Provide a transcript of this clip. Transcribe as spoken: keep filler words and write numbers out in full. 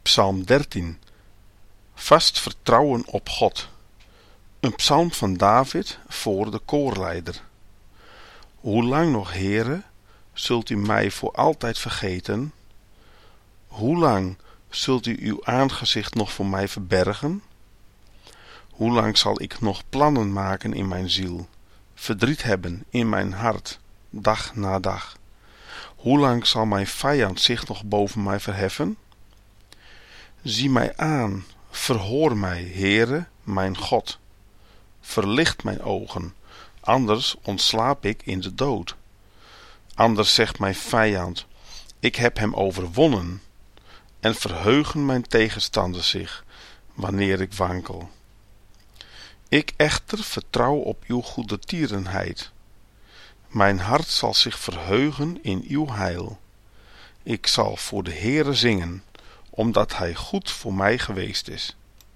Psalm dertien. Vast vertrouwen op God. Een psalm van David voor de koorleider. Hoe lang nog, Heere, zult u mij voor altijd vergeten? Hoe lang zult u uw aangezicht nog voor mij verbergen? Hoe lang zal ik nog plannen maken in mijn ziel, verdriet hebben in mijn hart, dag na dag? Hoe lang zal mijn vijand zich nog boven mij verheffen? Zie mij aan, verhoor mij, Heere, mijn God. Verlicht mijn ogen, anders ontslaap ik in de dood. Anders zegt mijn vijand, ik heb hem overwonnen. En verheugen mijn tegenstanders zich, wanneer ik wankel. Ik echter vertrouw op uw goedertierenheid. Mijn hart zal zich verheugen in uw heil. Ik zal voor de Heere zingen, omdat hij goed voor mij geweest is.